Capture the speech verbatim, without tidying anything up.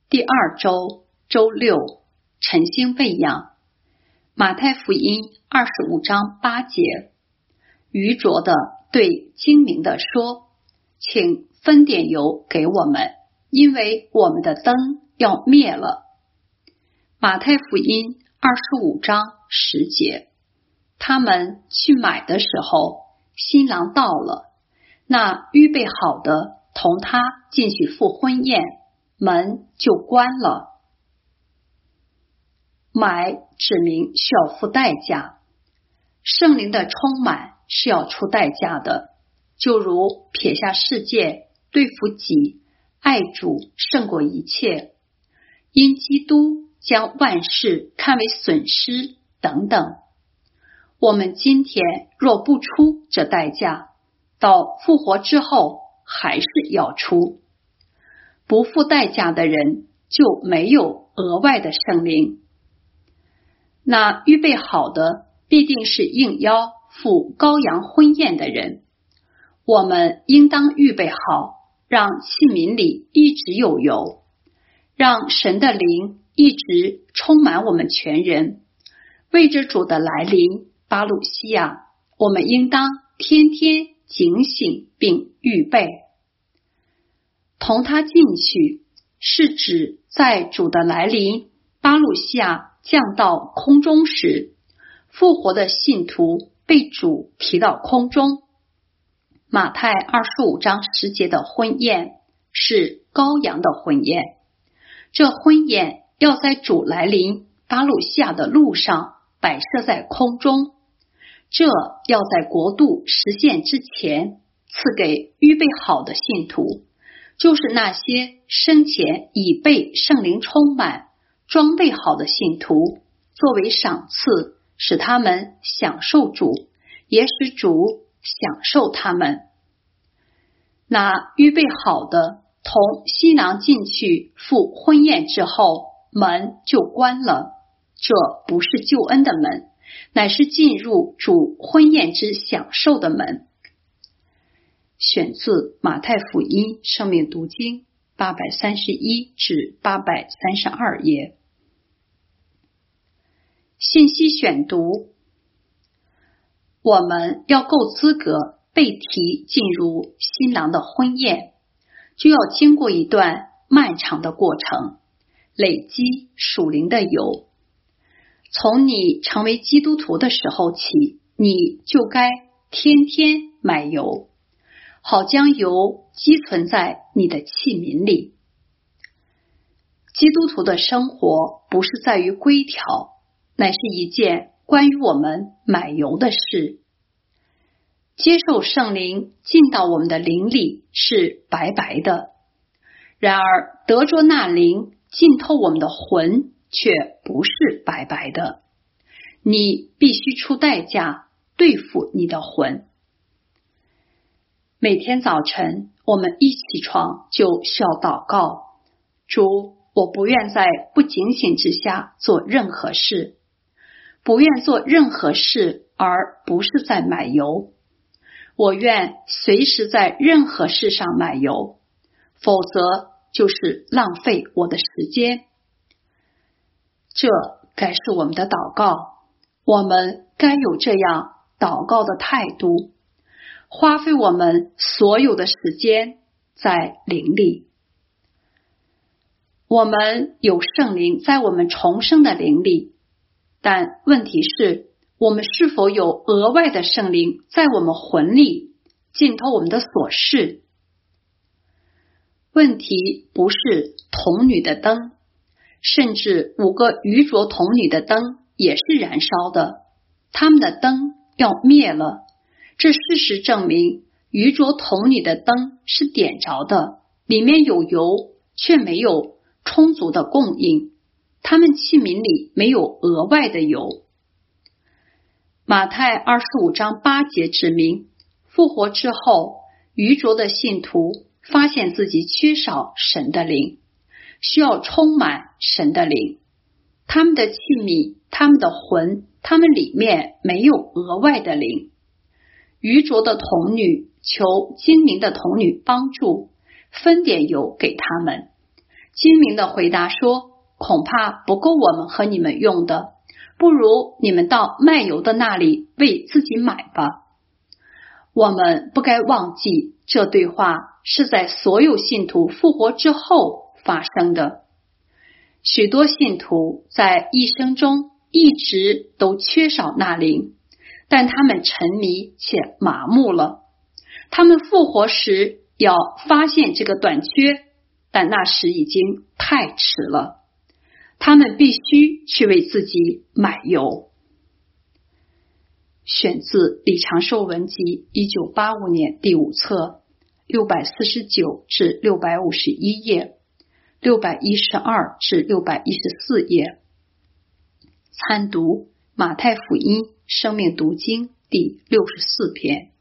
第二周周六，晨星喂养。马太福音二十五章八节，愚拙的对精明的说，请分点油给我们，因为我们的灯要灭了。马太福音二十五章十节，他们去买的时候，新郎到了，那预备好的同他进去赴婚宴，门就关了。买指明需要付代价，圣灵的充满是要出代价的，就如撇下世界，对付己，爱主胜过一切，因基督将万事看为损失等等。我们今天若不出这代价，到复活之后还是要出。不付代价的人就没有额外的圣灵。那预备好的必定是应邀赴羔羊婚宴的人。我们应当预备好，让器皿里一直有油，让神的灵一直充满我们全人。为着主的来临，巴鲁西亚，我们应当天天警醒并预备。同他进去，是指在主的来临，巴鲁西亚降到空中时，复活的信徒被主提到空中。马太二十五章十节的婚宴是羔羊的婚宴，这婚宴要在主来临巴鲁西亚的路上摆设在空中，这要在国度实现之前赐给预备好的信徒，就是那些生前已被圣灵充满装备好的信徒，作为赏赐，使他们享受主，也使主享受他们。那预备好的同新郎进去赴婚宴之后，门就关了，这不是救恩的门，乃是进入主婚宴之享受的门。选自马太福音生命读经八百三十一至八百三十二页。信息选读，我们要够资格被提进入新郎的婚宴，就要经过一段漫长的过程，累积属灵的油。从你成为基督徒的时候起，你就该天天买油，好将油积存在你的器皿里。基督徒的生活不是在于规条，乃是一件关于我们买油的事。接受圣灵进到我们的灵里是白白的，然而得着那灵浸透我们的魂却不是白白的。你必须出代价对付你的魂。每天早晨我们一起床就需要祷告，主，我不愿在不警醒之下做任何事，不愿做任何事而不是在买油。我愿随时在任何事上买油，否则就是浪费我的时间。这该是我们的祷告，我们该有这样祷告的态度，花费我们所有的时间在灵里。我们有圣灵在我们重生的灵里，但问题是，我们是否有额外的圣灵在我们魂里浸透我们的琐事？问题不是童女的灯，甚至五个愚拙童女的灯也是燃烧的，他们的灯要灭了。这事实证明，愚拙童女的灯是点着的，里面有油，却没有充足的供应，他们器皿里没有额外的油。马太二十五章八节指明，复活之后，愚拙的信徒发现自己缺少神的灵，需要充满神的灵。他们的器皿，他们的魂，他们里面没有额外的灵。愚拙的童女求精明的童女帮助，分点油给他们， 精明的回答说，恐怕不够我们和你们用的，不如你们到卖油的那里为自己买吧。我们不该忘记，这对话是在所有信徒复活之后发生的。许多信徒在一生中一直都缺少那灵，但他们沉迷且麻木了。他们复活时要发现这个短缺，但那时已经太迟了。他们必须去为自己买油。选自李长寿文集一九八五年第五册六百四十九至六百五十一页，六百一十二至六百一十四页。参读马太福音生命读经第六十四篇。